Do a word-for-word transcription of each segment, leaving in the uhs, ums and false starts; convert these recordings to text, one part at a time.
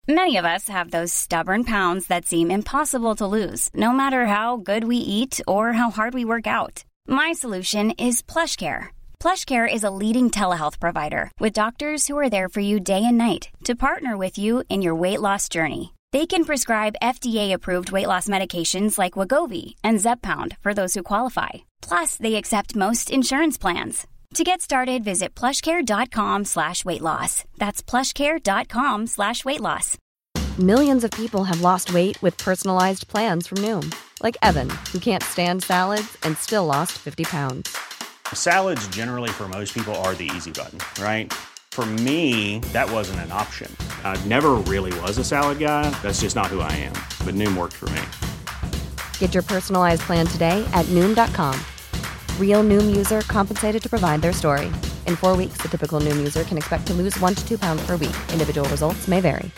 Many of us have those stubborn pounds that seem impossible to lose, no matter how good we eat or how hard we work out. My solution is PlushCare. PlushCare is a leading telehealth provider with doctors who are there for you day and night to partner with you in your weight loss journey. They can prescribe F D A-approved weight loss medications like Wegovy and Zepbound for those who qualify. Plus, they accept most insurance plans. To get started, visit plushcare.com slash weight loss. That's plushcare.com slash weight loss. Millions of people have lost weight with personalized plans from Noom. Like Evan, who can't stand salads and still lost fifty pounds. Salads generally for most people are the easy button, right? For me, that wasn't an option. I never really was a salad guy. That's just not who I am. But Noom worked for me. Get your personalized plan today at Noom dot com. Real Noom user compensated to provide their story. In four weeks, the typical Noom user can expect to lose one to two pounds per week. Individual results may vary.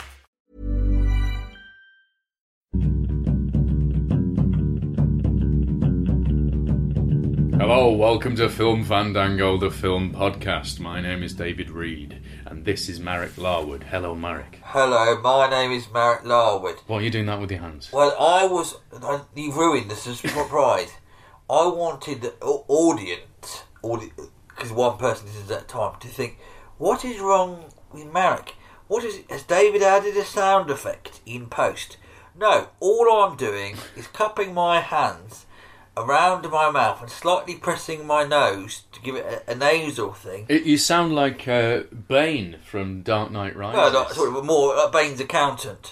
Hello, welcome to Film Fandango, the film podcast. My name is David Reed, and this is Marek Larwood. Hello, Marek. Hello, my name is Marek Larwood. What are you doing that with your hands? Well, I was... I, you ruined this as pride. I wanted the audience, because one person did at that time, to think, what is wrong with Marek? What is? Has David added a sound effect in post? No, all I'm doing is cupping my hands around my mouth and slightly pressing my nose to give it a, a nasal thing. It, you sound like uh, Bane from Dark Knight Rises. No, not, sort of more like Bane's accountant.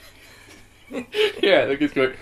Yeah, look, it's going...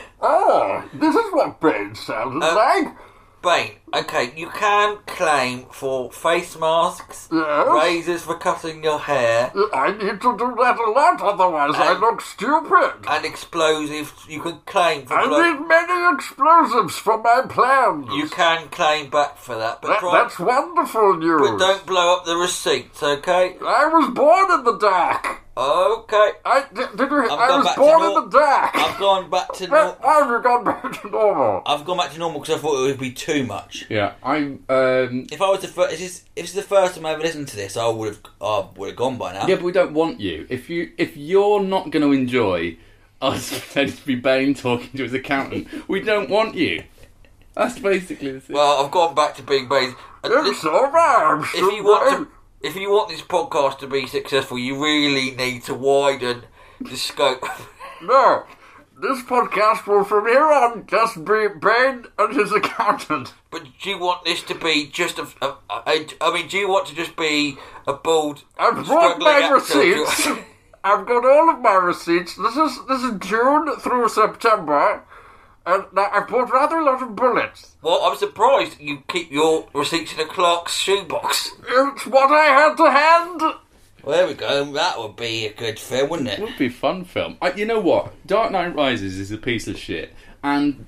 Oh, this is what Bane sounded uh, like. Bane, okay, you can claim for face masks, yes. razors for cutting your hair. I need to do that a lot, otherwise and, I look stupid. And explosives, you can claim for... I blo- need many explosives for my plans. You can claim back for that. But that try, that's wonderful news. But don't blow up the receipts, okay? I was born in the dark. Okay. I, did, did you, I was born in the dark. I've gone back to normal. Why have you gone back to normal? I've gone back to normal because I thought it would be too much. Yeah, I'm... Um... If I was the first... If this, if this is the first time I ever listened to this, I would have I would have gone by now. Yeah, but we don't want you. If, you, if you're not going to enjoy us pretending to be Bane talking to his accountant, we don't want you. That's basically the thing. Well, I've gone back to being Bane. It's alright. If you want to... If you want this podcast to be successful, you really need to widen the scope. No, this podcast will from here on just be Bane and his accountant. But do you want this to be just a... a, a I mean, do you want to just be a bald... I've brought my receipts. I've got all of my receipts. This is, this is June through September. And I bought rather a lot of bullets. Well, I'm surprised you keep your receipts in a clerk's shoebox. It's what I had to hand. Well, there we go. That would be a good film, wouldn't it? It would be a fun film. I, you know what? Dark Knight Rises is a piece of shit. And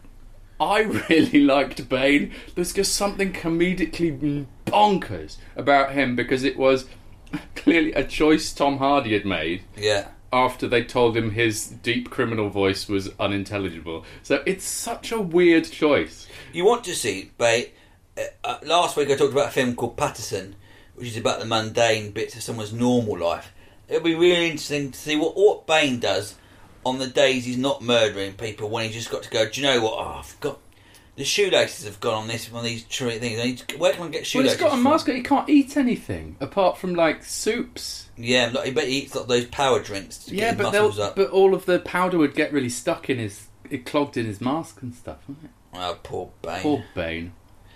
I really liked Bane. There's just something comedically bonkers about him because it was clearly a choice Tom Hardy had made. Yeah. After they told him his deep criminal voice was unintelligible. So it's such a weird choice. You want to see, Bane... Uh, uh, last week I talked about a film called Patterson, which is about the mundane bits of someone's normal life. It'll be really interesting to see what, what Bane does on the days he's not murdering people, when he's just got to go, do you know what? Oh, I've got... The shoelaces have gone on this one of these tree things. Where can I get shoelaces? Well, he's got a mask. He can't eat anything apart from like soups. Yeah, I bet he eats like those power drinks to yeah, get his but muscles up. But all of the powder would get really stuck in his, it clogged in his mask and stuff, wouldn't it? Oh, poor Bane. Poor Bane.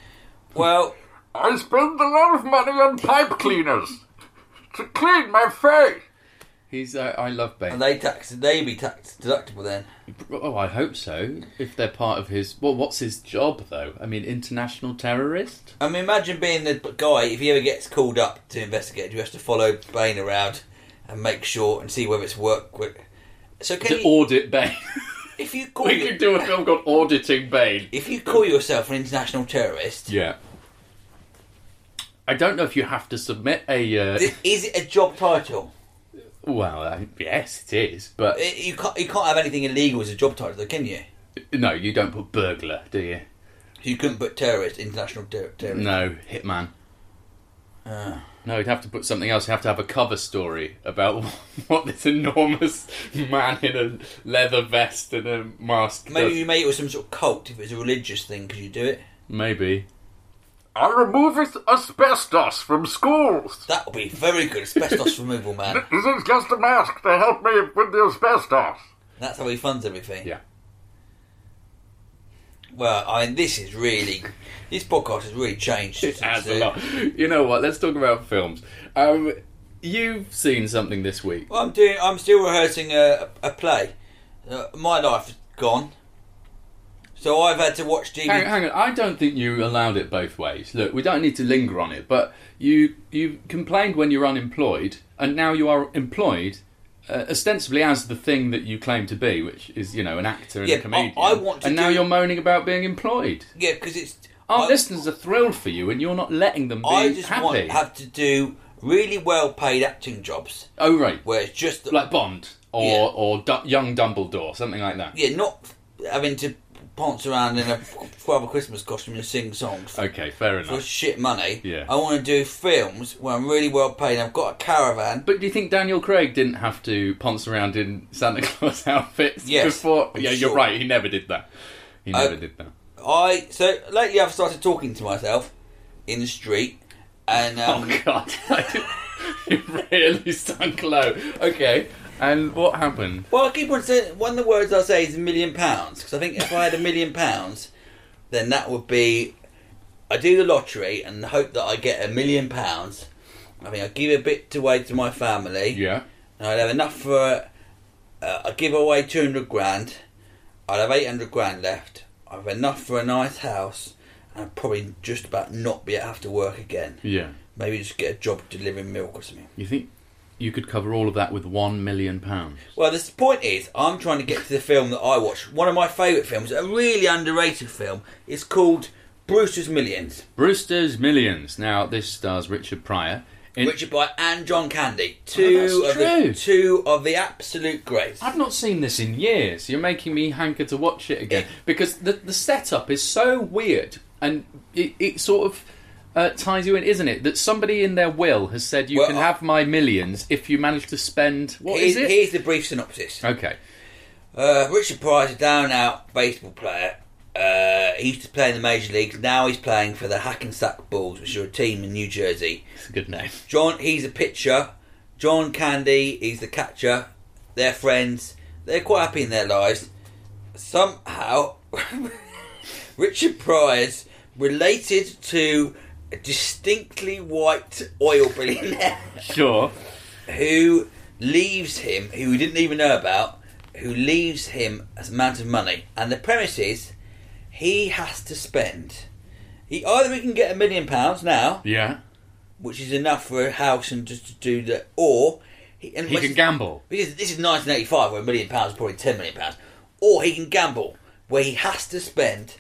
Well, I spend a lot of money on pipe cleaners to clean my face. He's. Uh, I love Bane. And they tax. They be tax deductible then. Oh, I hope so. If they're part of his. Well, what's his job though? I mean, international terrorist. I mean, imagine being the guy. If he ever gets called up to investigate, you have to follow Bane around and make sure and see whether it's work. So can to you, audit Bane. If you call we you, could do a film called Auditing Bane. If you call yourself an international terrorist, yeah. I don't know if you have to submit a. Uh... Is it a job title? Well, uh, yes, it is, but it, you can't you can't have anything illegal as a job title, though, can you? No, you don't put burglar, do you? You couldn't put terrorist, international ter- terrorist. No, hitman. Uh. No, he'd have to put something else. He'd have to have a cover story about what this enormous man in a leather vest and a mask Maybe does. you made it with some sort of cult. If it was a religious thing, could you do it? Maybe. I'm removing asbestos from schools. That would be very good. Asbestos removal, man. This is just a mask to help me with the asbestos. That's how he funds everything. Yeah. Well, I mean, this is really... This podcast has really changed. It since, adds uh, a lot. You know what? Let's talk about films. Um, you've seen something this week. Well, I'm doing. I'm still rehearsing a, a play. Uh, my life is gone. So I've had to watch T V. Hang, hang on, I don't think you allowed it both ways. Look, we don't need to linger on it, but you you complained when you were unemployed, and now you are employed, uh, ostensibly as the thing that you claim to be, which is, you know, an actor and Yeah, a comedian. I- I want to and now do- you're moaning about being employed. Yeah, because it's. Our I, listeners are thrilled for you, and you're not letting them be I just happy. want have to do really well paid acting jobs Oh, right. where it's just Like Bond, or, Yeah. or Du- Young Dumbledore, something like that. yeah, not having to ponce around in a Father Christmas costume and sing songs Okay, fair for enough. shit money. Yeah. I want to do films where I'm really well paid. I've got a caravan. But do you think Daniel Craig didn't have to ponce around in Santa Claus outfits Yes, before? I'm Yeah, you're sure. right. He never did that. He Uh, never did that. I so lately I've started talking to myself in the street, and um, Oh God! You really stunk low. Okay, and what happened? well, I keep on saying one of the words I say is a million pounds because I think if I had a million pounds, then that would be I do the lottery and hope that I get a million pounds. I think I give a bit away to my family. Yeah. And I'd have enough for uh, I give away two hundred grand. I'd have eight hundred grand left. I'd have enough for a nice house, and I'd probably just about not be have to work again. Yeah. Maybe just get a job delivering milk or something. You think you could cover all of that with one million pounds? Well, the point is, I'm trying to get to the film that I watched. One of my favourite films, a really underrated film. It's called Brewster's Millions. Brewster's Millions. Now, this stars Richard Pryor. In... Richard Pryor and John Candy. Two Oh, that's of the true. two of the absolute greats. I've not seen this in years. You're making me hanker to watch it again because the the setup is so weird, and it, it sort of uh, ties you in, isn't it? That somebody in their will has said you Well, can I- have my millions if you manage to spend. What here's, is it? Here's the brief synopsis. Okay. Uh, Richard Pryor is a down-and-out baseball player. Uh, he used to play in the major leagues. Now he's playing for the Hackensack Bulls, which are a team in New Jersey. It's a good name. John, he's a pitcher. John Candy, he's the catcher. They're friends. They're quite happy in their lives. Somehow, Richard Pryor's related to a distinctly white oil billionaire Sure. who leaves him, who he didn't even know about, who leaves him an amount of money. And the premise is, he has to spend. He either he can get a million pounds now, Yeah. which is enough for a house and just to do that, or he, and He which can is- gamble. Because this is nineteen eighty-five, where a million pounds is probably ten million pounds, or he can gamble, where he has to spend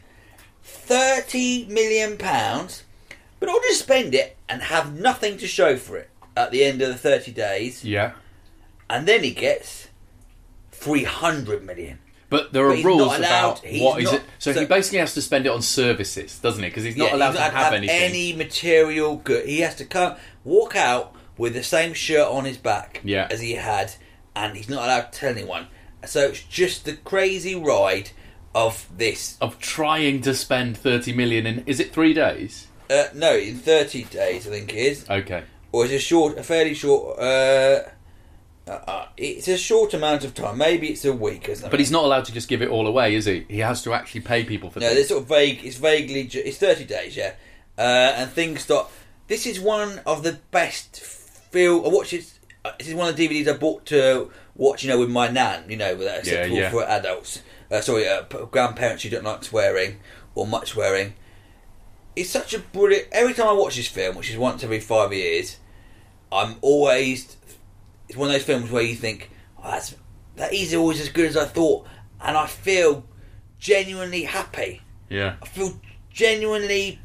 thirty million pounds, but not just spend it and have nothing to show for it at the end of the thirty days, Yeah. and then he gets three hundred million. But there are But he's rules not allowed- about he's what is not- it. So, so- he basically has to spend it on services, doesn't he? Because he's not Yeah, allowed he's to not have, allowed anything. any material good. He has to come, walk out with the same shirt on his back Yeah. as he had, and he's not allowed to tell anyone. So it's just the crazy ride of this. Of trying to spend thirty million in. Is it three days? Uh, no, in thirty days, I think it is. Okay. Or it's a short, a fairly short. Uh, uh, uh, it's a short amount of time. Maybe it's a week or something. But he's not allowed to just give it all away, is he? He has to actually pay people for No, things. they're sort of vague. It's vaguely. ju- It's thirty days, yeah. Uh, and things start. This is one of the best feel. I watched it. uh, This is one of the D V Ds I bought to watch. You know, with my nan. You know, that's Yeah, acceptable yeah. for adults. Uh, sorry, uh, p- grandparents who don't like swearing or much swearing. It's such a brilliant. Every time I watch this film, which is once every five years, I'm always. It's one of those films where you think, oh, that's that is always as good as I thought, and I feel genuinely happy. Yeah. I feel genuinely.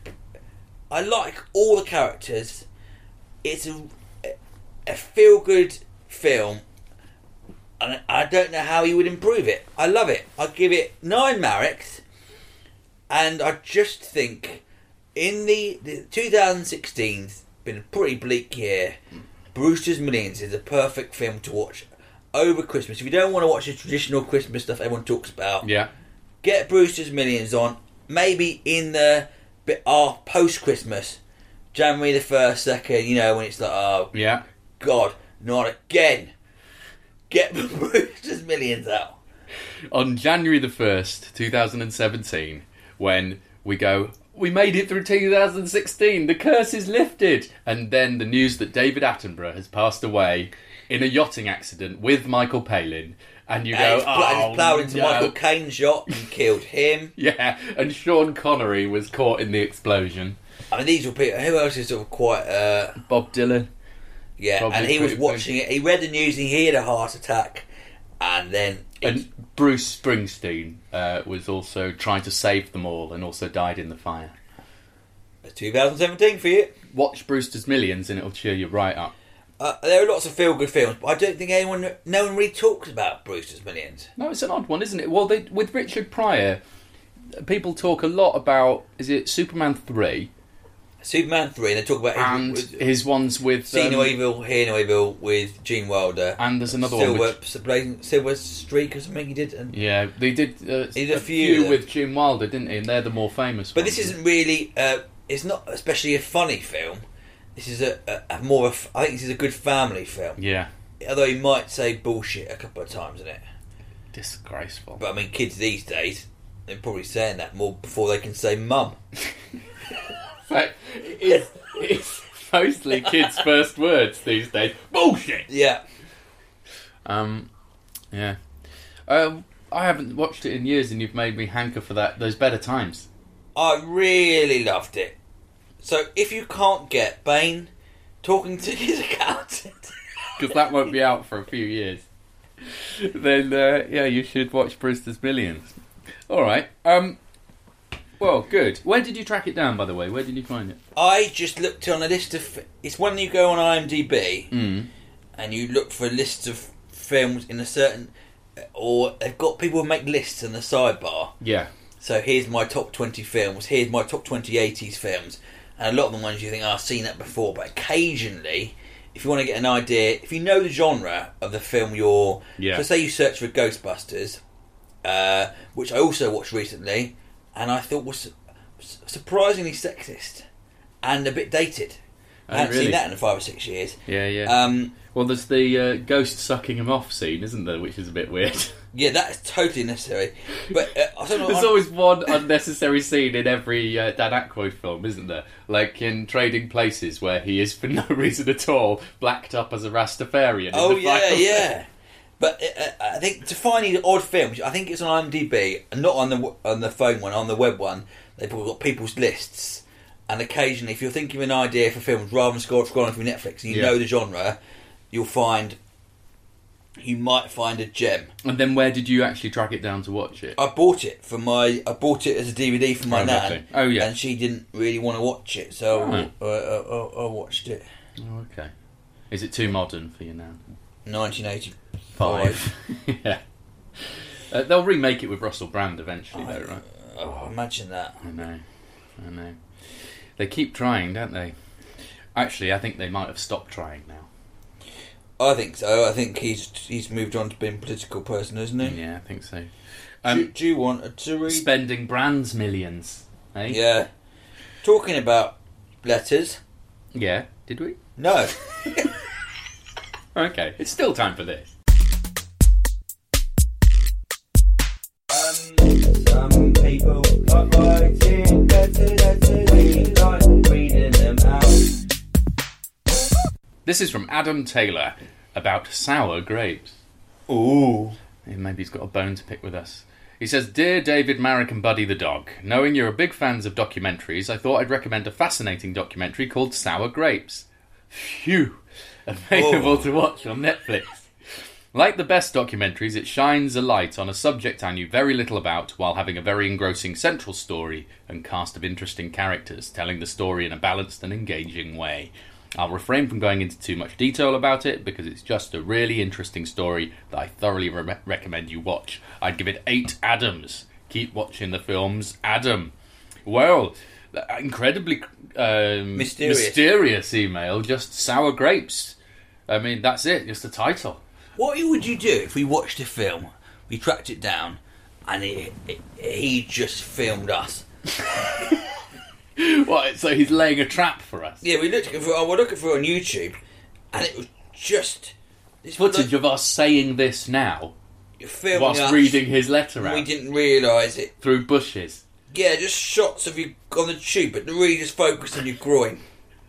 I like all the characters. It's a, a feel-good film, and I don't know how you would improve it. I love it. I give it nine Mareks, and I just think in the, the twenty sixteen been a pretty bleak year. Brewster's Millions is a perfect film to watch over Christmas. If you don't want to watch the traditional Christmas stuff everyone talks about, Yeah. get Brewster's Millions on. Maybe in the bit uh, post Christmas, January the first, second. You know when it's like, oh Yeah. God, not again. Get Brewster's Millions out. On January the first, two thousand seventeen, when we go, we made it through two thousand sixteen, the curse is lifted, and then the news that David Attenborough has passed away in a yachting accident with Michael Palin, and you And go, he's, pl- and oh he's ploughed into no. Michael Caine's yacht and killed him. Yeah, and Sean Connery was caught in the explosion. I mean, these were people. Who else is sort of quite? Uh, Bob Dylan. yeah, Probably and he was pretty watching it. He read the news and he had a heart attack, and then it was- And Bruce Springsteen uh, was also trying to save them all and also died in the fire. twenty seventeen for you. Watch Brewster's Millions and it'll cheer you right up. Uh, there are lots of feel-good films, but I don't think anyone, no one really talks about Brewster's Millions. No, it's an odd one, isn't it? Well, they, with Richard Pryor, people talk a lot about, is it Superman three? Superman three, and they talk about And his, with, his ones with... See um, No Evil, Hear No Evil with Gene Wilder. And there's another Silver, one with... Silver, Silver Streak or something he did. And, Yeah, they did uh, He did a a few few of with Jim Wilder, didn't he? And they're the more famous but ones. this isn't really, uh, it's not especially a funny film. This is a, a, a more, of, I think this is a good family film. Yeah. Although he might say bullshit a couple of times in it. Disgraceful. But I mean, kids these days, they're probably saying that more before they can say mum. Like, it's, it's mostly kids' first words these days. Bullshit! Yeah. Um, yeah. Um, I haven't watched it in years, and you've made me hanker for that. Those Better Times. I really loved it. So if you can't get Bane talking to his accountant, Because that won't be out for a few years. Then, uh, yeah, you should watch Brewster's Millions. All right. Um, well, good. Where did you track it down, by the way? Where did you find it? I just looked on a list of. It's when you go on IMDb Mm. and you look for lists of films in a certain, or they've got people who make lists in the sidebar. Yeah. So here's my top twenty films. Here's my top twenty eighties films. And a lot of the ones you think, oh, I've seen that before. But occasionally, if you want to get an idea, if you know the genre of the film you're... Yeah. So say you search for Ghostbusters, uh, which I also watched recently, and I thought was su- surprisingly sexist and a bit dated. Oh, I haven't really? seen that in five or six years. Yeah, yeah. Um, well, there's the uh, ghost sucking him off scene, isn't there? Which is a bit weird. yeah, that is totally necessary. But uh, I don't know... There's I'm- always one unnecessary scene in every uh, Dan Aykroyd film, isn't there? Like in Trading Places, where he is, for no reason at all, blacked up as a Rastafarian. in Oh the yeah, final yeah. But uh, I think to find these odd films, I think it's on IMDb, and not on the on the phone one, on the web one. They've got people's lists, and occasionally, if you're thinking of an idea for films, rather than scroll, scrolling through Netflix, and you Yeah. know the genre, you'll find you might find a gem. And then where did you actually track it down to watch it? I bought it for my. I bought it as a D V D for my Oh, nan. lovely. Oh, yeah. and she didn't really want to watch it, so Right. uh, uh, I, I watched it. Oh, okay. Is it too modern for you now? nineteen eighty-five. Five. yeah. Uh, they'll remake it with Russell Brand eventually, though, right? Oh, imagine that. I know. I know. They keep trying, don't they? Actually, I think they might have stopped trying now. I think so. I think he's he's moved on to being a political person, isn't he? Yeah, I think so. do, Um, do you want to read? spending Brand's millions, eh? Yeah. Talking about letters. Yeah. Did we? No. Okay. It's still time for this. Some people like writing letters, letters, we like reading them out. This is from Adam Taylor about sour grapes. Ooh. Maybe he's got a bone to pick with us. He says, Dear David, Marek and Buddy the dog, knowing you're a big fans of documentaries, I thought I'd recommend a fascinating documentary called Sour Grapes. Phew. Available Oh. to watch on Netflix. Like the best documentaries, it shines a light on a subject I knew very little about while having a very engrossing central story and cast of interesting characters, telling the story in a balanced and engaging way. I'll refrain from going into too much detail about it because it's just a really interesting story that I thoroughly re- recommend you watch. I'd give it eight Adams. Keep watching the films, Adam. Well, that incredibly um, Mysterious. mysterious email, just sour grapes. I mean, that's it, just the title. What would you do if we watched a film, we tracked it down, and it, it, he just filmed us? What, so he's laying a trap for us? Yeah, we looked for. I was looking for it on YouTube, and it was just this Footage of us saying this now, filming whilst us, reading his letter out. We didn't realise it. Through bushes. Yeah, just shots of you on the tube, but really just focused on your groin.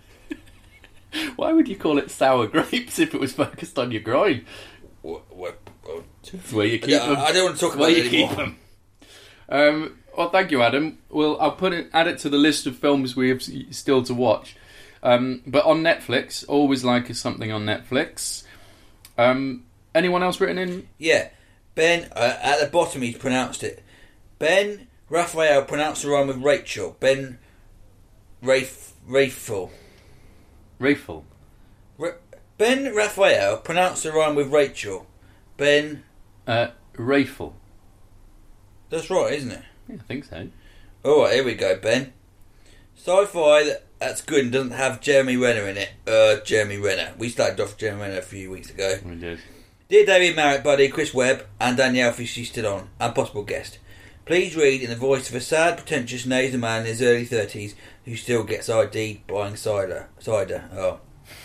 Why would you call it sour grapes if it was focused on your groin? What, what, what? It's where you keep Yeah, them. I don't want to talk It's where about you it keep anymore. them. Um, well, thank you, Adam. Well, I'll put it, add it to the list of films we have s- still to watch. Um, but on Netflix, always like something on Netflix. Um, anyone else written in? Yeah, Ben, uh, at the bottom he's pronounced it. Ben Raphael pronounced the rhyme with Rachel. Ben Rafe, Rafel. Rafel. Ra- Ben Raphael pronounced the rhyme with Rachel. Ben... Uh, Rafel. That's right, isn't it? Yeah, I think so. Alright, here we go, Ben. Sci-fi that, that's good and doesn't have Jeremy Renner in it. Uh, Jeremy Renner. We started off Jeremy Renner a few weeks ago. We did. Dear David Marriott, buddy, Chris Webb, and Danielle for she's still on, and possible guest. Please read in the voice of a sad, pretentious, nasal man in his early thirties who still gets I D'd buying cider. Cider. Oh.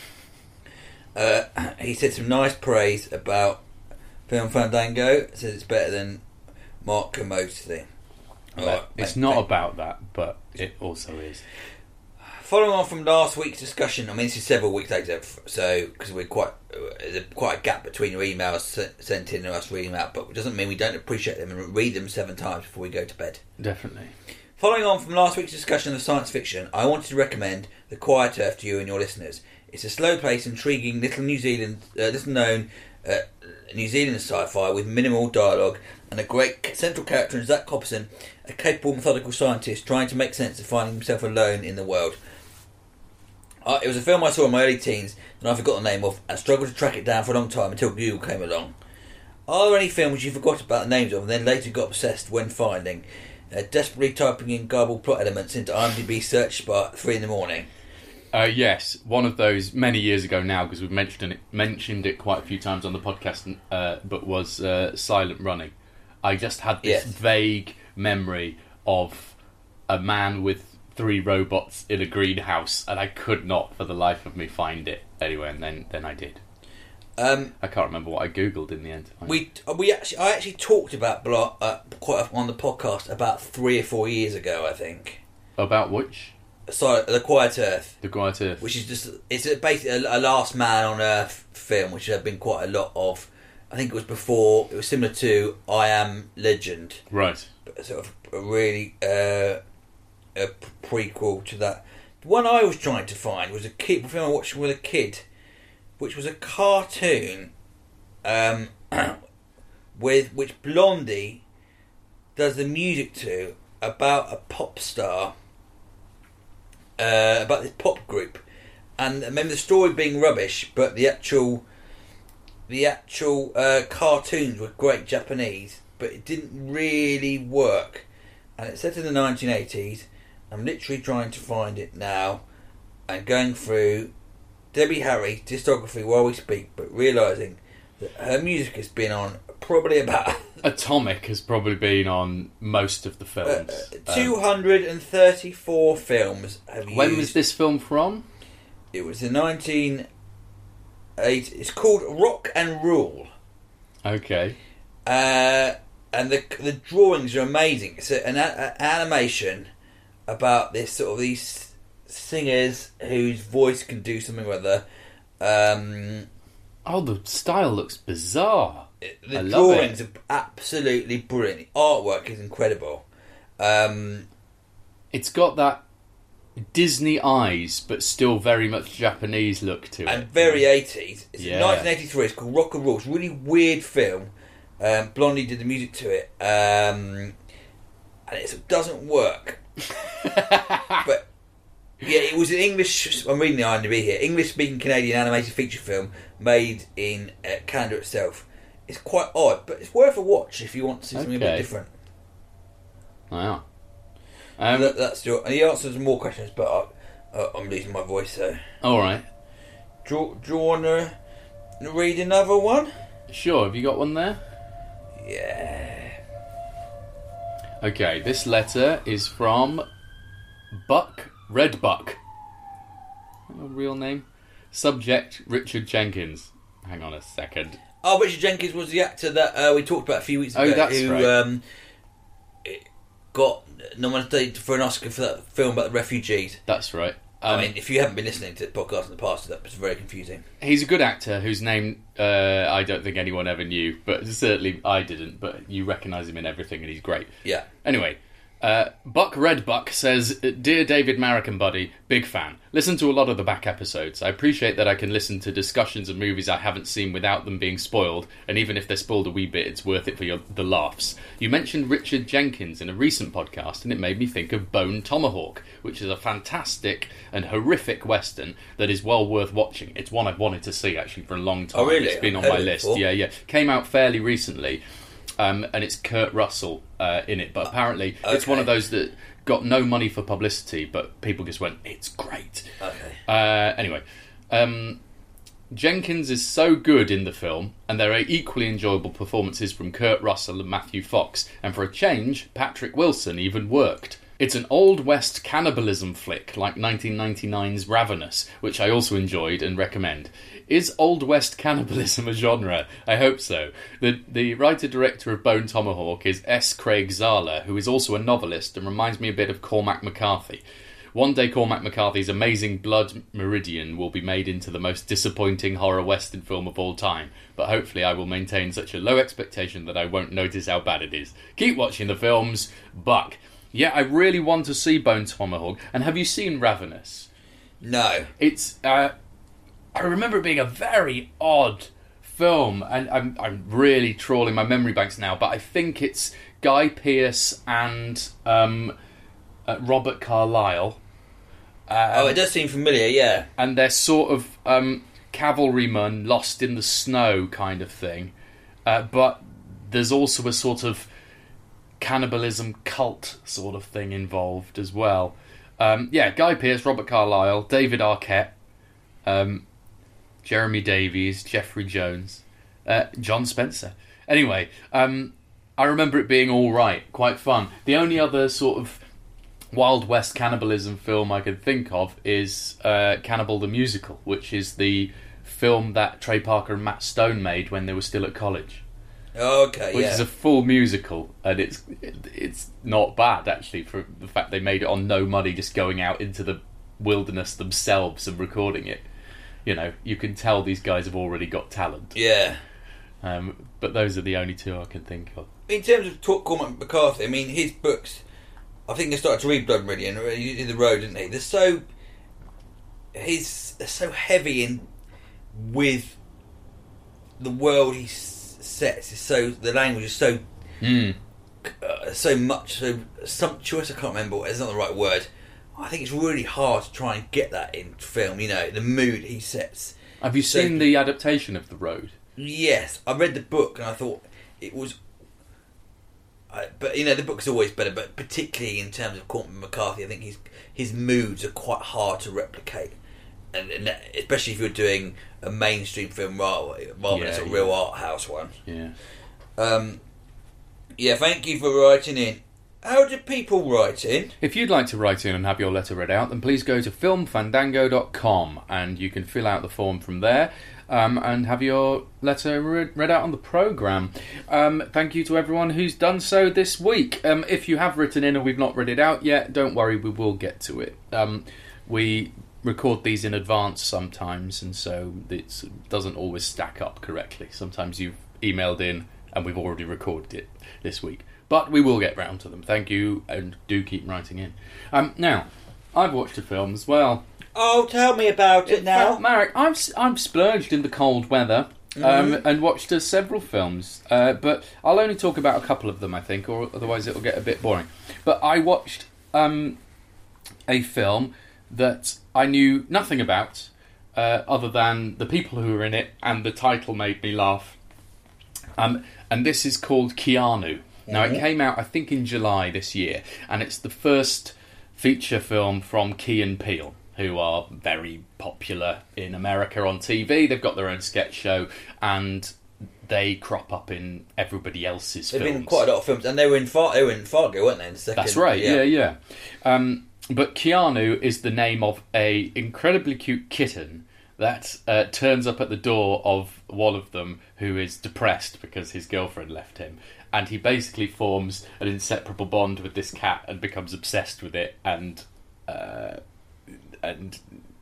Uh, he said some nice praise about Film Fandango. Says it's better than Mark Kermode's thing. Alright, It's mate, not thank- about that, but it also is. Following on from last week's discussion, I mean this is several weeks later, so because we're quite there's a, quite a gap between your emails sent, sent in and us reading them out, but it doesn't mean we don't appreciate them and read them seven times before we go to bed. Definitely. Following on from last week's discussion of science fiction, I wanted to recommend The Quiet Earth to you and your listeners. It's a slow-paced, intriguing little New Zealand, uh, little-known uh, New Zealand sci-fi with minimal dialogue and a great central character in Zach Copperson, a capable, methodical scientist trying to make sense of finding himself alone in the world. Uh, it was a film I saw in my early teens and I forgot the name of and struggled to track it down for a long time until Google came along. Are there any films you forgot about the names of and then later got obsessed when finding? Uh, desperately typing in garbled plot elements into IMDb search bar at three in the morning. Uh, yes, one of those many years ago now, because we've mentioned it, mentioned it quite a few times on the podcast, uh, but was uh, Silent Running. I just had this Yes. vague memory of a man with three robots in a greenhouse, and I could not for the life of me find it anyway, and then, then I did. Um, I can't remember what I googled in the end. we we actually I actually talked about Blo- uh, quite on the podcast about three or four years ago, I think. About which? So The Quiet Earth, The Quiet Earth. which is just it's a, basically a, a Last Man on Earth film, which there have been quite a lot of. I think it was before. It was similar to I Am Legend, Right. but sort of a really uh, a prequel to that. The one I was trying to find was a kid a film I watched with a kid, which was a cartoon, um, with which Blondie does the music to about a pop star. Uh, about this pop group, and I remember the story being rubbish, but the actual, the actual uh, cartoons were great Japanese, but it didn't really work. And it's set in the nineteen eighties. I'm literally trying to find it now, and going through Debbie Harry's discography while we speak, but realising that her music has been on probably about Atomic has probably been on most of the films. uh, two hundred thirty-four films have Um, when used. was this film from? It was in nineteen eighty. It's called Rock and Rule, Okay. uh, and the the drawings are amazing. It's a, an a, animation about this sort of these singers whose voice can do something or other. Um, Oh, the style looks bizarre. the I love drawings it. are absolutely brilliant. The artwork is incredible. Um, It's got that Disney eyes, but still very much Japanese look to and it. very eighties. It's Yeah. in nineteen eighty-three. It's called Rock and Roll. It's a really weird film. Um, Blondie did the music to it, um, and it doesn't work. But yeah, it was an English. I'm reading the IMDb here. English-speaking Canadian animated feature film made in uh, Canada itself. It's quite odd, but it's worth a watch if you want to see something a bit Okay. different. Wow. Um, that, that's your. He answers more questions, but I, uh, I'm losing my voice. So, all right. do, you- do you want to read another one? Sure. Have you got one there? Yeah. Okay. This letter is from Buck Red Buck. A real name. Subject: Richard Jenkins. Hang on a second. Oh, Richard Jenkins was the actor that uh, we talked about a few weeks ago. Oh, that's who, right. Um, got nominated for an Oscar for that film about the refugees. That's right. Um, I mean, if you haven't been listening to the podcast in the past, that was very confusing. He's a good actor whose name uh, I don't think anyone ever knew, but certainly I didn't. But you recognise him in everything, and he's great. Yeah. Anyway, uh, Buck Red Buck says, "Dear David Marek and Buddy, big fan. Listen to a lot of the back episodes. I appreciate that I can listen to discussions of movies I haven't seen without them being spoiled, and even if they're spoiled a wee bit, it's worth it for your, the laughs. You mentioned Richard Jenkins in a recent podcast, and it made me think of Bone Tomahawk, which is a fantastic and horrific western that is well worth watching. It's one I've wanted to see actually for a long time. Oh, really? It's been I've on my heard it list. before. Yeah, yeah. Came out fairly recently. Um, and it's Kurt Russell uh, in it, but apparently Okay. it's one of those that got no money for publicity, but people just went, it's great. Okay. Uh, anyway, um, Jenkins is so good in the film, and there are equally enjoyable performances from Kurt Russell and Matthew Fox, and for a change, Patrick Wilson even worked. It's an Old West cannibalism flick like nineteen ninety-nine's Ravenous, which I also enjoyed and recommend. Is Old West cannibalism a genre? I hope so. The the writer-director of Bone Tomahawk is S. Craig Zahler, who is also a novelist and reminds me a bit of Cormac McCarthy. One day Cormac McCarthy's amazing Blood Meridian will be made into the most disappointing horror western film of all time, but hopefully I will maintain such a low expectation that I won't notice how bad it is. Keep watching the films, Buck. Yeah, I really want to see Bone Tomahawk. And have you seen Ravenous? No. It's, uh, I remember it being a very odd film, and I'm, I'm really trawling my memory banks now, but I think it's Guy Pearce and um, uh, Robert Carlyle. Um, oh, it does seem familiar, yeah. And they're sort of um, cavalrymen lost in the snow kind of thing. Uh, but there's also a sort of cannibalism cult sort of thing involved as well. Um, yeah, Guy Pearce, Robert Carlyle, David Arquette, um, Jeremy Davies, Jeffrey Jones, uh, John Spencer. Anyway, um, I remember it being all right, quite fun. The only other sort of Wild West cannibalism film I can think of is uh, Cannibal the Musical, which is the film that Trey Parker and Matt Stone made when they were still at college. Oh, okay, Which yeah. is a full musical, and it's it's not bad actually for the fact they made it on no money, just going out into the wilderness themselves and recording it. You know, you can tell these guys have already got talent. Yeah. Um, but those are the only two I can think of. In terms of talk Cormac McCarthy, I mean, his books, I think I started to read Blood Meridian, he did The Road, didn't he? They're so, he's they're so heavy in with the world he sets. It's so, the language is so, Mm. uh, so much, so sumptuous, I can't remember, what, it's not the right word. I think it's really hard to try and get that in film, you know, the mood he sets. Have you So- seen the adaptation of The Road? Yes, I read the book and I thought it was, uh, but you know the book's always better. But particularly in terms of Cormac McCarthy, I think his his moods are quite hard to replicate, and, and that- especially if you're doing a mainstream film rather, rather than Yeah, a sort of yeah. real art house one. Yeah. Um, yeah, thank you for writing in. How do people write in? If you'd like to write in and have your letter read out, then please go to film fandango dot com and you can fill out the form from there. Um, and have your letter read, read out on the programme. Um, thank you to everyone who's done so this week. Um, if you have written in and we've not read it out yet, don't worry, we will get to it. Um, we record these in advance sometimes, and so it doesn't always stack up correctly. Sometimes you've emailed in and we've already recorded it this week. But we will get round to them. Thank you, and do keep writing in. Um, now, I've watched a film as well. Oh, tell me about it In now. fact, Marek, I've I've splurged in the cold weather um, Mm-hmm. and watched uh, several films, uh, but I'll only talk about a couple of them, I think, or otherwise it'll get a bit boring. But I watched um, a film that I knew nothing about, uh, other than the people who were in it, and the title made me laugh. Um, and this is called Keanu. Now, it came out, I think, in July this year, and it's the first feature film from Key and Peele, who are very popular in America on T V. They've got their own sketch show, and they crop up in everybody else's They've films. been in quite a lot of films, and they were in, Far- they were in Fargo, weren't they? In the second, That's right, yeah, yeah. yeah. Um, but Keanu is the name of a incredibly cute kitten that uh, turns up at the door of one of them who is depressed because his girlfriend left him. And he basically forms an inseparable bond with this cat and becomes obsessed with it, and uh, and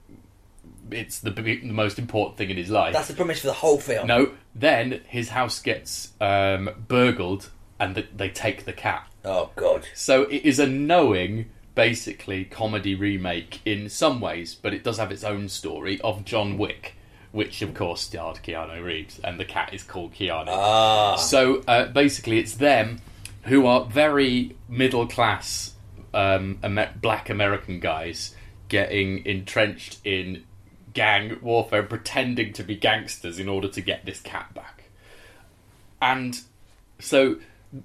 it's the, the most important thing in his life. That's the premise for the whole film. No, then his house gets um, burgled, and the, they take the cat. Oh, God. So it is a knowing, basically, comedy remake in some ways, but it does have its own story of John Wick, which, of course, starred Keanu Reeves, and the cat is called Keanu. Ah. So, uh, basically, it's them who are very middle-class um, Amer- black American guys getting entrenched in gang warfare, pretending to be gangsters in order to get this cat back. And so,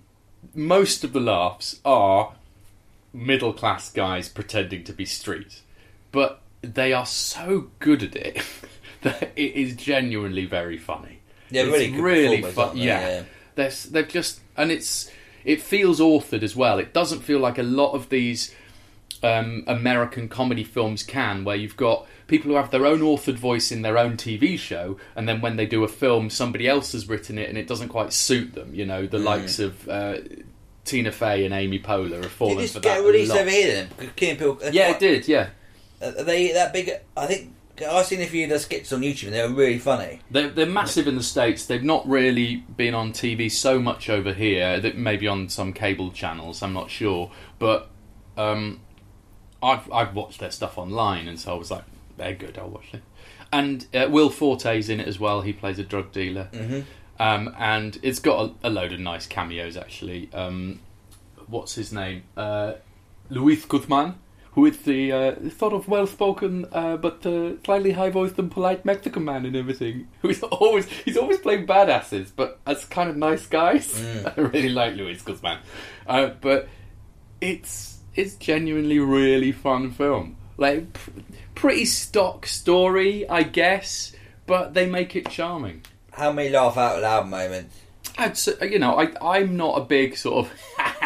most of the laughs are middle-class guys pretending to be street. But they are so good at it that it is genuinely very funny. Yeah, it's really good really performers, fun. aren't they? Yeah, Yeah. They're, they've just and it's it feels authored as well. It doesn't feel like a lot of these um, American comedy films can, where you've got people who have their own authored voice in their own T V show, and then when they do a film, somebody else has written it, and it doesn't quite suit them. You know, the mm. likes of uh, Tina Fey and Amy Poehler have fallen did this for get that. released a lot. over here then? Because Key and Peele, Yeah, quite, it did. Yeah. Are they that big? I think I've seen a few of their skits on YouTube, and they were really funny. They're, they're massive in the States. They've not really been on T V so much over here. That maybe on some cable channels, I'm not sure. But um, I've I've watched their stuff online, and so I was like, they're good. I'll watch it. And uh, Will Forte's in it as well. He plays a drug dealer, Mm-hmm. um, and it's got a, a load of nice cameos actually. Um, what's his name? Uh, Luis Guzman, who is the uh, sort of well-spoken uh, but uh, slightly high-voiced and polite Mexican man and everything. Who's always he's always playing badasses, but as kind of nice guys. Mm. I really like Luis Guzman, uh, but it's it's genuinely really fun film. Like pr- pretty stock story, I guess, but they make it charming. How many laugh out loud moments? I'd say, you know, I I'm not a big sort of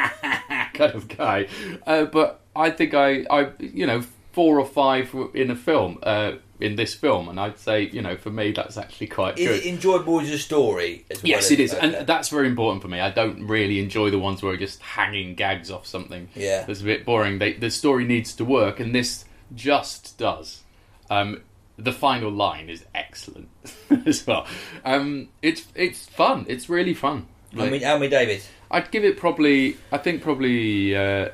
kind of guy, uh, but I think I, I, you know, four or five in a film, uh, in this film, and I'd say, you know, for me, that's actually quite Is good. it enjoyable as a story? As well Yes, as, it is, okay. and that's very important for me. I don't really enjoy the ones where I'm just hanging gags off something. Yeah. That's a bit boring. They, the story needs to work, and this just does. Um, the final line is excellent as well. Um, it's it's fun. It's really fun. How many, how many Davids? I'd give it probably, I think probably uh,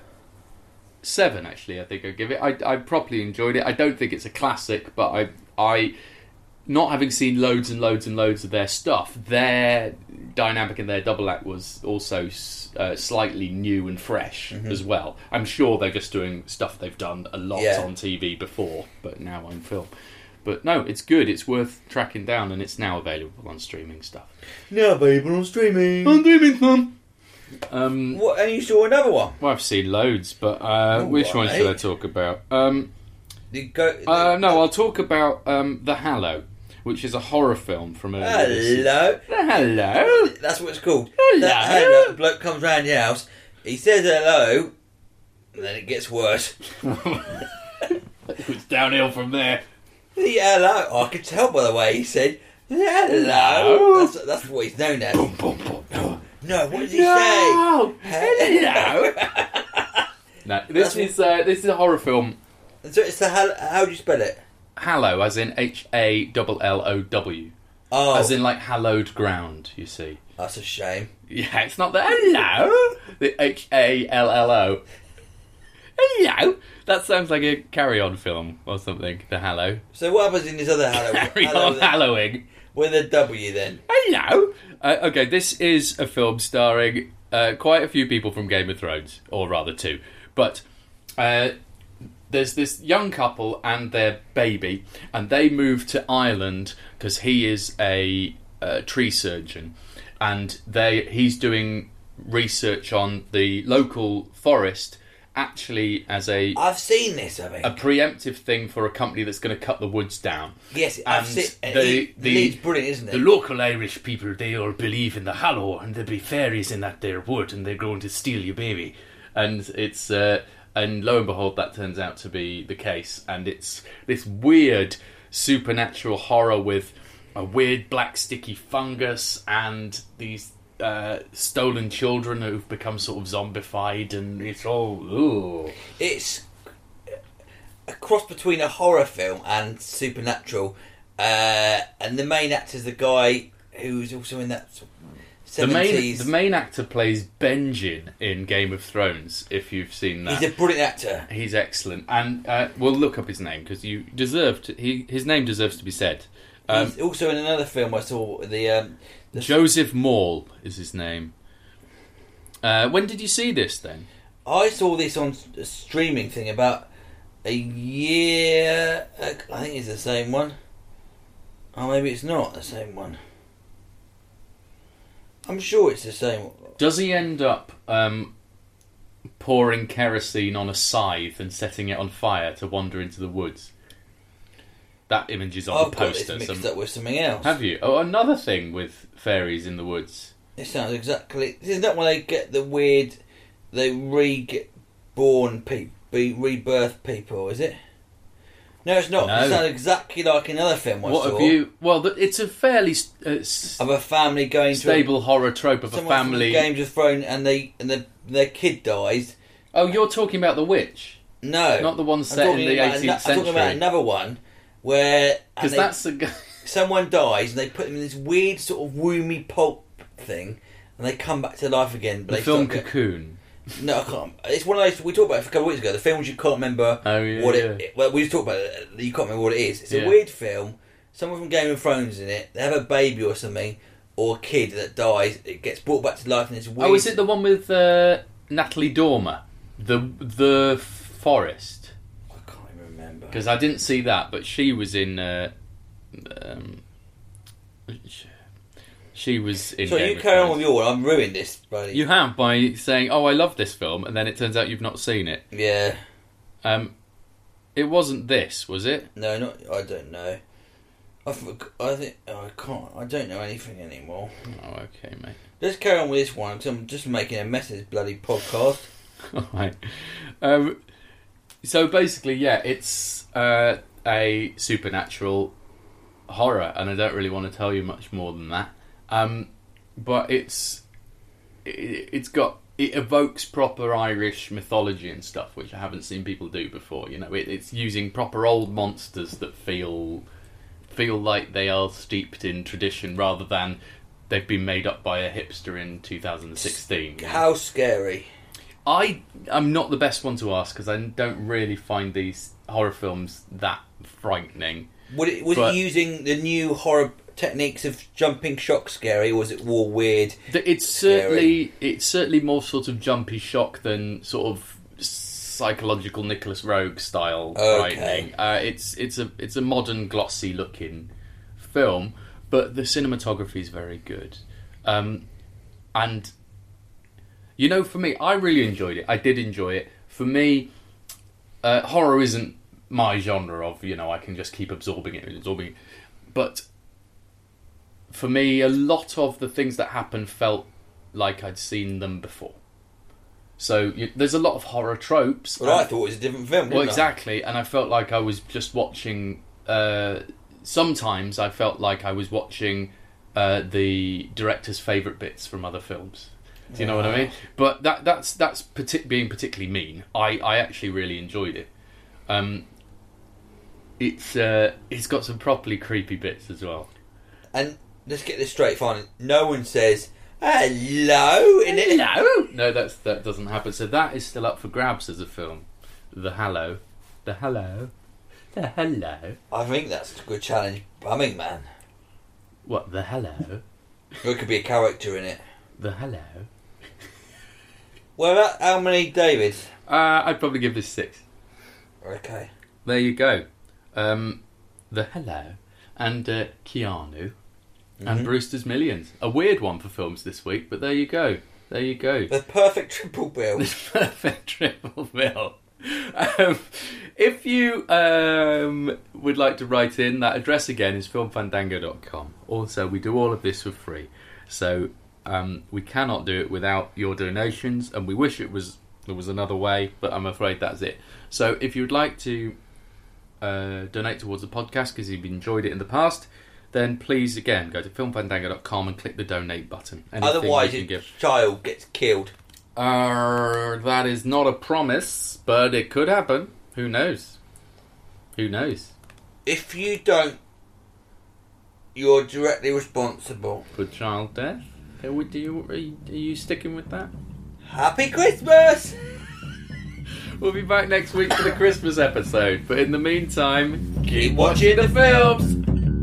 seven. Actually, I think I'd give it. I I properly enjoyed it. I don't think it's a classic, but I I not having seen loads and loads and loads of their stuff, their dynamic and their double act was also uh, slightly new and fresh Mm-hmm. as well. I'm sure they're just doing stuff they've done a lot Yeah. on T V before, but now on film. But no, it's good. It's worth tracking down, and it's now available on streaming stuff. No, available on streaming. On streaming, fun. Um, What? And you saw another one? well, I've seen loads, but uh, which one right. should I talk about? Um, The go, the, uh, no, I'll talk about um, The Hallow, which is a horror film from earlier this year. Hello. The Hallow. That's what it's called. Hello. That, hello. The bloke comes round your house. He says hello, and then it gets worse. It's downhill from there. The hello. Oh, I could tell by the way he said hello. That's, that's what he's known as. Boom, boom, boom. No. No, what did he No. say? Hello. No, this That's is uh, this is a horror film. So it's the hell. How do you spell it? Hallow, as in H A L L O W, Oh, as in like hallowed ground. You see. that's a shame. Yeah, it's not the hello. The H A L L O. Hello. That sounds like a carry-on film or something. The Hallow. So what happens in this other hello? Carry hello on then? hallowing. With a W then. Hello. Uh, okay, this is a film starring uh, quite a few people from Game of Thrones, or rather two. But uh, there's this young couple and their baby, and they move to Ireland because he is a, a tree surgeon, and they he's doing research on the local forest actually as a I've seen this, I mean. a preemptive thing for a company that's going to cut the woods down. Yes, I've and seen the, the, the, lead's brilliant, isn't it? The local Irish people, they all believe in the hallow, and there'll be fairies in that there wood, and they're going to steal your baby. And it's uh, and lo and behold, that turns out to be the case. And it's this weird supernatural horror with a weird black sticky fungus and these uh, stolen children who've become sort of zombified, and it's all ooh. It's a cross between a horror film and supernatural, uh, and the main actor's the guy who's also in that seventies. The main, the main actor plays Benjen in Game of Thrones, if you've seen that. He's a brilliant actor. He's excellent. And uh, we'll look up his name, because you deserve to, he, his name deserves to be said. Um, He's also in another film I saw, the... Um, the Joseph Maul is his name. Uh, when did you see this, then? I saw this on a streaming thing about a year... I think it's the same one. Oh, maybe it's not the same one. I'm sure it's the same. Does he end up um, pouring kerosene on a scythe and setting it on fire to wander into the woods? That image is on I've the got poster. this mixed Some... up with something else. Have you? Oh, another thing with fairies in the woods. It sounds exactly... Isn't that when they get the weird... They re-born people... Rebirth people, is it? No, it's not. No. It sounds exactly like another film I what saw. have you? Well, it's a fairly uh, Of a family going stable to... horror trope of a Someone from family. Games of Thrones and they and the, their kid dies. Oh, you're talking about The Witch? No. Not the one I'm set in talking the about eighteenth ano- century. I'm talking about another one where... Because and they- that's the guy... someone dies and they put them in this weird sort of woomy pulp thing and they come back to life again. But The they film start get- Cocoon. No, I can't. It's one of those we talked about it a couple of weeks ago. The films you can't remember Oh, yeah, what yeah. it. Well, we just talked about it. You can't remember what it is. It's Yeah. a weird film. Someone from Game of Thrones in it. They have a baby or something, or a kid that dies. It gets brought back to life, and it's weird. Oh, is it the one with uh, Natalie Dormer? The the Forest? I can't even remember. Because I didn't see that, but she was in... Uh, um, she was in So Game you of carry on Thrones. with your one. I'm ruined this, buddy. You have, by saying, oh, I love this film, and then it turns out you've not seen it. Yeah. Um, it wasn't this, was it? No, not. I don't know. I forg I think. Oh, I can't. I don't know anything anymore. Oh, okay, mate. Let's carry on with this one because I'm just making a mess of this bloody podcast. Alright. Um, so basically, yeah, it's uh, a supernatural horror, and I don't really want to tell you much more than that. Um, but it's it, it's got it evokes proper Irish mythology and stuff, which I haven't seen people do before. You know, it, it's using proper old monsters that feel feel like they are steeped in tradition, rather than they've been made up by a hipster in two thousand sixteen. How scary? I am not the best one to ask because I don't really find these horror films that frightening. Would it, was But- it using the new horror techniques of jumping shock scary, or was it more weird? The- It's certainly it's certainly more sort of jumpy shock than sort of psychological Nicholas Rogue style Okay. frightening. Uh, it's it's a it's a modern glossy looking film, but the cinematography is very good. Um, and you know, for me, I really enjoyed it. I did enjoy it. For me, uh, horror isn't my genre of, you know, I can just keep absorbing it and absorbing it. But for me, a lot of the things that happened felt like I'd seen them before. So you, there's a lot of horror tropes. Well, I and- thought it was a different film. well, didn't I? exactly, and I felt like I was just watching. Uh, sometimes I felt like I was watching uh, the director's favourite bits from other films. Do you know what I mean? But that that's that's partic- being particularly mean. I, I actually really enjoyed it. Um, it's uh, it's got some properly creepy bits as well. And let's get this straight, fine. No one says hello in it. Hello? No, that's that doesn't happen. So that is still up for grabs as a film. The Hello, the Hello, the Hello. I think that's a good challenge. Bumming man. What, the Hello? Or it could be a character in it. The Hello. Well, that, how many Davids? Uh, I'd probably give this six. Okay. There you go. Um, the Hello and uh, Keanu and Mhm. Brewster's Millions. A weird one for films this week, but there you go. There you go. The perfect triple bill. The perfect triple bill. Um, if you um, would like to write in, that address again is film fandango dot com. Also, we do all of this for free. So um, we cannot do it without your donations, and we wish it was there was another way, but I'm afraid that's it. So if you'd like to uh, donate towards the podcast because you've enjoyed it in the past, then please, again, go to film fandango dot com and click the donate button. Anything Otherwise, you your can give. child gets killed. Uh, that is not a promise, but it could happen. Who knows? Who knows? If you don't, you're directly responsible. For child death? Are, we, do you, are, you, are you sticking with that? Happy Christmas! We'll be back next week for the Christmas episode. But in the meantime, keep, Keep watching, watching the films!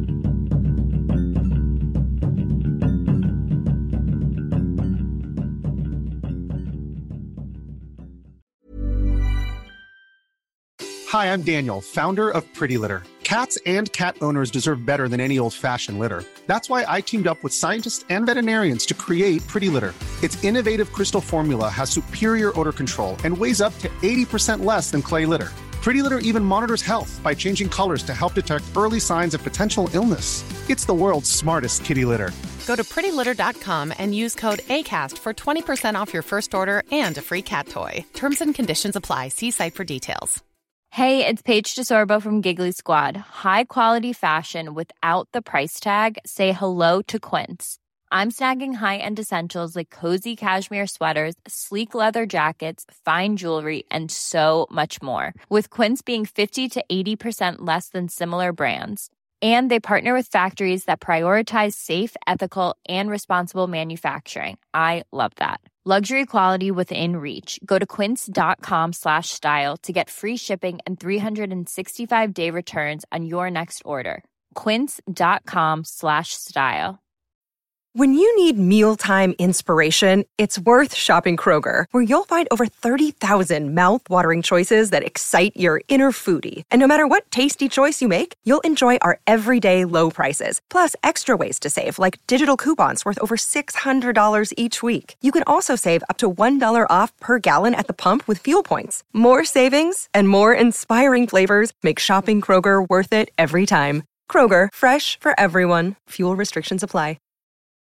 Hi, I'm Daniel, founder of Pretty Litter. Cats and cat owners deserve better than any old-fashioned litter. That's why I teamed up with scientists and veterinarians to create Pretty Litter. Its innovative crystal formula has superior odor control and weighs up to eighty percent less than clay litter. Pretty Litter even monitors health by changing colors to help detect early signs of potential illness. It's the world's smartest kitty litter. Go to pretty litter dot com and use code ACAST for twenty percent off your first order and a free cat toy. Terms and conditions apply. See site for details. Hey, it's Paige DeSorbo from Giggly Squad. High quality fashion without the price tag. Say hello to Quince. I'm snagging high-end essentials like cozy cashmere sweaters, sleek leather jackets, fine jewelry, and so much more. With Quince being fifty to eighty percent less than similar brands. And they partner with factories that prioritize safe, ethical, and responsible manufacturing. I love that. Luxury quality within reach. Go to quince.com slash style to get free shipping and three sixty-five day returns on your next order. Quince.com slash style. When you need mealtime inspiration, it's worth shopping Kroger, where you'll find over thirty thousand mouth-watering choices that excite your inner foodie. And no matter what tasty choice you make, you'll enjoy our everyday low prices, plus extra ways to save, like digital coupons worth over six hundred dollars each week. You can also save up to one dollar off per gallon at the pump with fuel points. More savings and more inspiring flavors make shopping Kroger worth it every time. Kroger, fresh for everyone. Fuel restrictions apply.